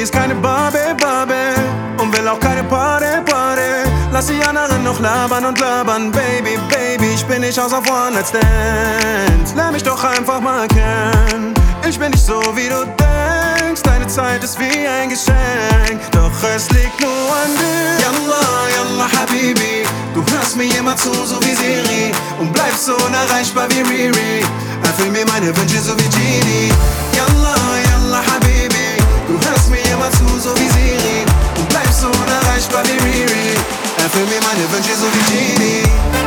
ist keine Barbie und will auch keine Party. Lass die anderen noch labern und labern, Baby, ich bin nicht aus auf One-Night-Stands. Lern mich doch einfach mal kennen. Ich bin nicht so, wie du denkst. Deine Zeit ist wie ein Geschenk, doch es liegt nur an dir. Yallah, Habibi, du hörst mir immer zu, so wie Siri, und bleibst so unerreichbar wie Riri. Erfüll mir meine Wünsche, so wie Genie. Yallah, Habibi, du hörst mir immer zu, so wie Siri, und bleibst so unerreichbar wie Riri. Erfüll mir meine Wünsche, so wie Genie.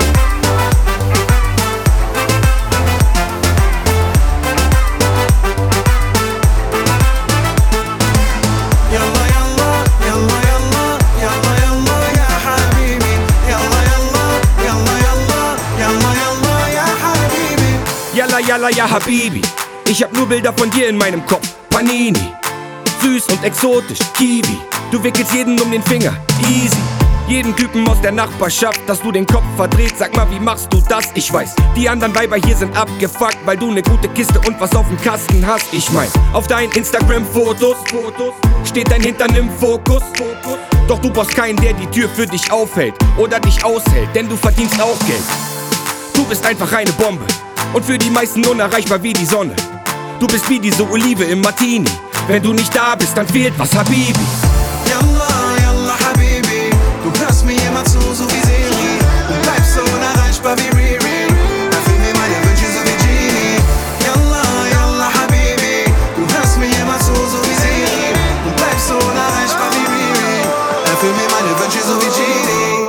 Yalla, ya Habibi, ich hab nur Bilder von dir in meinem Kopf. Panini, süß und exotisch, Kiwi. Du wickelst jeden um den Finger, easy. Jeden Typen aus der Nachbarschaft, dass du den Kopf verdreht. Sag mal, wie machst du das? Ich weiß, die anderen Weiber hier sind abgefuckt, weil du ne gute Kiste und was auf dem Kasten hast. Ich mein, auf deinen Instagram-Fotos steht dein Hintern im Fokus. Doch du brauchst keinen, der die Tür für dich aufhält oder dich aushält, denn du verdienst auch Geld. Du bist einfach eine Bombe und für die meisten unerreichbar wie die Sonne. Du bist wie diese Olive im Martini. Wenn du nicht da bist, dann fehlt was, Habibi. Yallah, Habibi, du hörst mir immer zu, so wie Siri, und bleibst so unerreichbar wie Riri. Erfüll mir meine Wünsche, so wie Genie. Yallah, Habibi, du hörst mir immer zu, so wie Siri, und bleibst so unerreichbar wie Riri. Erfüll mir meine Wünsche, so wie Genie.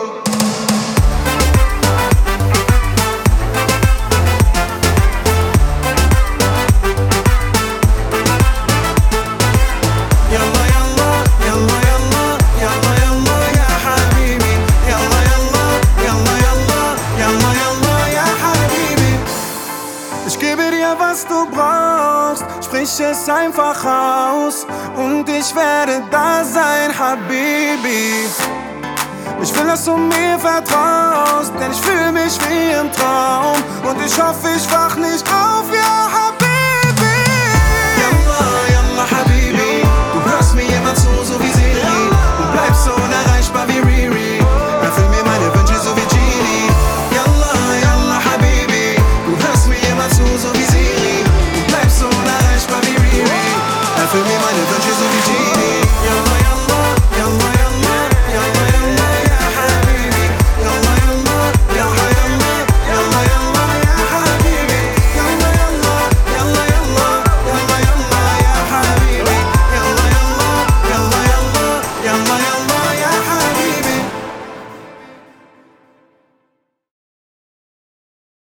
Ich gebe dir, was du brauchst, sprich es einfach aus, und ich werde da sein, Habibi. Ich will, dass du mir vertraust, denn ich fühle mich wie im Traum, und ich hoffe, ich wach nicht auf, ja, Habibi.